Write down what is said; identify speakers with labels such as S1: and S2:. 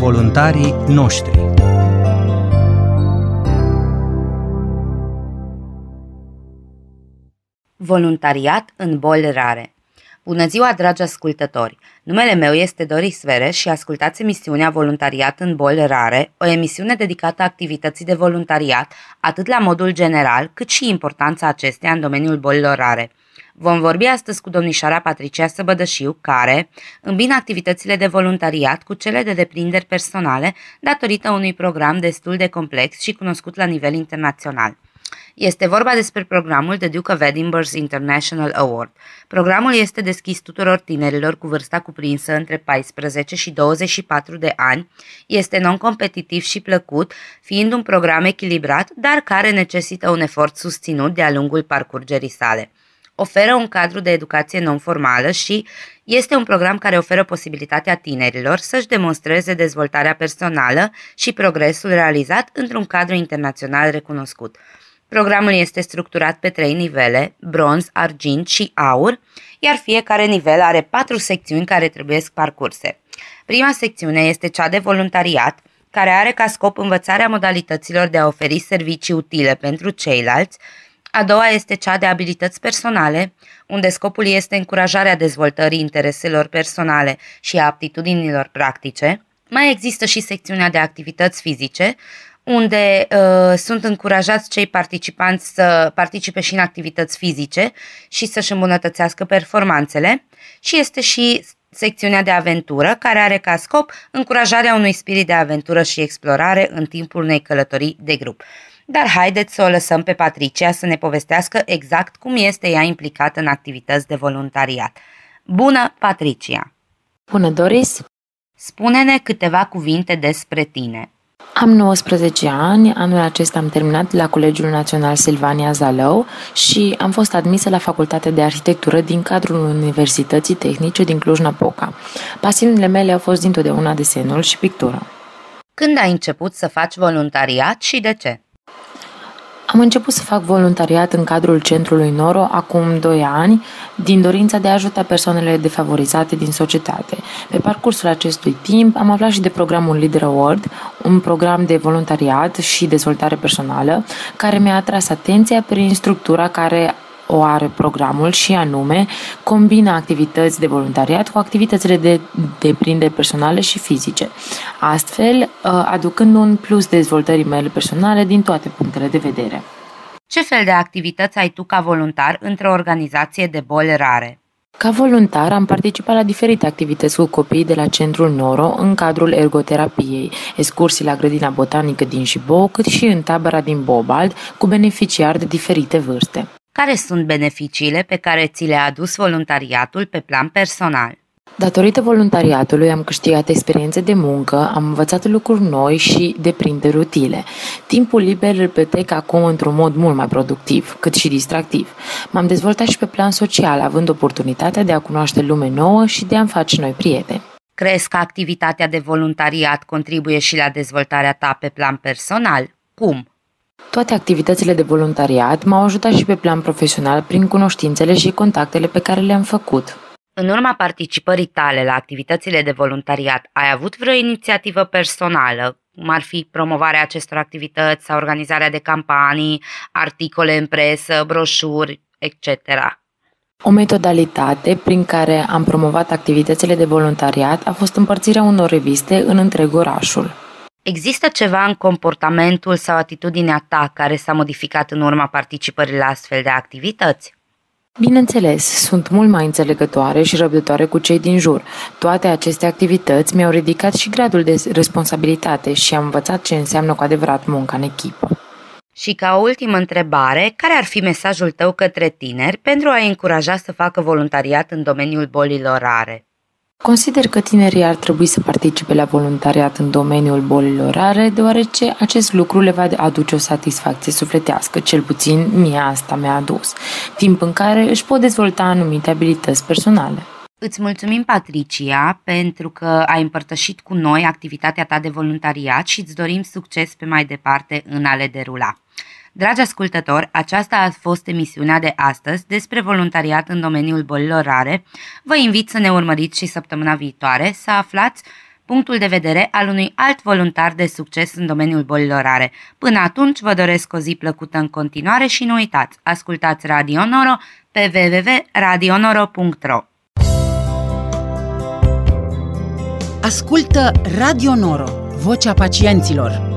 S1: Voluntarii noștri.
S2: Voluntariat în boli rare. Bună ziua, dragi ascultători! Numele meu este Doris Veres și ascultați emisiunea Voluntariat în boli rare, o emisiune dedicată activității de voluntariat, atât la modul general, cât și importanța acesteia în domeniul bolilor rare. Vom vorbi astăzi cu domnișoara Patricia Săbădășiu, care îmbină activitățile de voluntariat cu cele de deprinderi personale datorită unui program destul de complex și cunoscut la nivel internațional. Este vorba despre programul The Duke of Edinburgh's International Award. Programul este deschis tuturor tinerilor cu vârsta cuprinsă între 14 și 24 de ani, este non-competitiv și plăcut, fiind un program echilibrat, dar care necesită un efort susținut de-a lungul parcurgerii sale. Oferă un cadru de educație non-formală și este un program care oferă posibilitatea tinerilor să-și demonstreze dezvoltarea personală și progresul realizat într-un cadru internațional recunoscut. Programul este structurat pe 3 nivele, bronz, argint și aur, iar fiecare nivel are 4 secțiuni care trebuie parcurse. Prima secțiune este cea de voluntariat, care are ca scop învățarea modalităților de a oferi servicii utile pentru ceilalți. A doua este cea de abilități personale, unde scopul este încurajarea dezvoltării intereselor personale și a aptitudinilor practice. Mai există și secțiunea de activități fizice, unde sunt încurajați cei participanți să participe și în activități fizice și să-și îmbunătățească performanțele, și este și secțiunea de aventură, care are ca scop încurajarea unui spirit de aventură și explorare în timpul unei călătorii de grup. Dar haideți să o lăsăm pe Patricia să ne povestească exact cum este ea implicată în activități de voluntariat. Bună, Patricia!
S3: Bună, Doris!
S2: Spune-ne câteva cuvinte despre tine.
S3: Am 19 ani, anul acesta am terminat la Colegiul Național Silvania Zalău și am fost admisă la Facultatea de Arhitectură din cadrul Universității Tehnice din Cluj-Napoca. Pasiunile mele au fost dintotdeauna desenul și pictura.
S2: Când ai început să faci voluntariat și de ce?
S3: Am început să fac voluntariat în cadrul Centrului Noro acum 2 ani, din dorința de a ajuta persoanele defavorizate din societate. Pe parcursul acestui timp am aflat și de programul Leader Award, un program de voluntariat și dezvoltare personală, care mi-a atras atenția prin structura care o are programul, și anume combină activități de voluntariat cu activitățile de deprinderi personale și fizice, astfel aducând un plus dezvoltării mele personale din toate punctele de vedere.
S2: Ce fel de activități ai tu ca voluntar într-o organizație de boli rare?
S3: Ca voluntar am participat la diferite activități cu copiii de la Centrul Noro în cadrul ergoterapiei, excursii la grădina botanică din Jibou, cât și în tabăra din Bobald, cu beneficiari de diferite vârste.
S2: Care sunt beneficiile pe care ți le-a adus voluntariatul pe plan personal?
S3: Datorită voluntariatului am câștigat experiențe de muncă, am învățat lucruri noi și deprinderi utile. Timpul liber îl petrec acum într-un mod mult mai productiv, cât și distractiv. M-am dezvoltat și pe plan social, având oportunitatea de a cunoaște lume nouă și de a-mi face noi prieteni.
S2: Crezi că activitatea de voluntariat contribuie și la dezvoltarea ta pe plan personal? Cum?
S3: Toate activitățile de voluntariat m-au ajutat și pe plan profesional prin cunoștințele și contactele pe care le-am făcut.
S2: În urma participării tale la activitățile de voluntariat, ai avut vreo inițiativă personală, cum ar fi promovarea acestor activități sau organizarea de campanii, articole în presă, broșuri, etc.?
S3: O metodalitate prin care am promovat activitățile de voluntariat a fost împărțirea unor reviste în întreg orașul.
S2: Există ceva în comportamentul sau atitudinea ta care s-a modificat în urma participării la astfel de activități?
S3: Bineînțeles, sunt mult mai înțelegătoare și răbdătoare cu cei din jur. Toate aceste activități mi-au ridicat și gradul de responsabilitate și am învățat ce înseamnă cu adevărat munca în echipă.
S2: Și ca ultimă întrebare, care ar fi mesajul tău către tineri pentru a-i încuraja să facă voluntariat în domeniul bolilor rare?
S3: Consider că tinerii ar trebui să participe la voluntariat în domeniul bolilor rare, deoarece acest lucru le va aduce o satisfacție sufletească, cel puțin mie asta mi-a adus, timp în care își pot dezvolta anumite abilități personale.
S2: Îți mulțumim, Patricia, pentru că ai împărtășit cu noi activitatea ta de voluntariat și îți dorim succes pe mai departe în a le derula. Dragi ascultători, aceasta a fost emisiunea de astăzi despre voluntariat în domeniul bolilor rare. Vă invit să ne urmăriți și săptămâna viitoare să aflați punctul de vedere al unui alt voluntar de succes în domeniul bolilor rare. Până atunci, vă doresc o zi plăcută în continuare și nu uitați, ascultați Radio Noro pe www.radionoro.ro.
S4: Ascultă Radio Noro, vocea pacienților.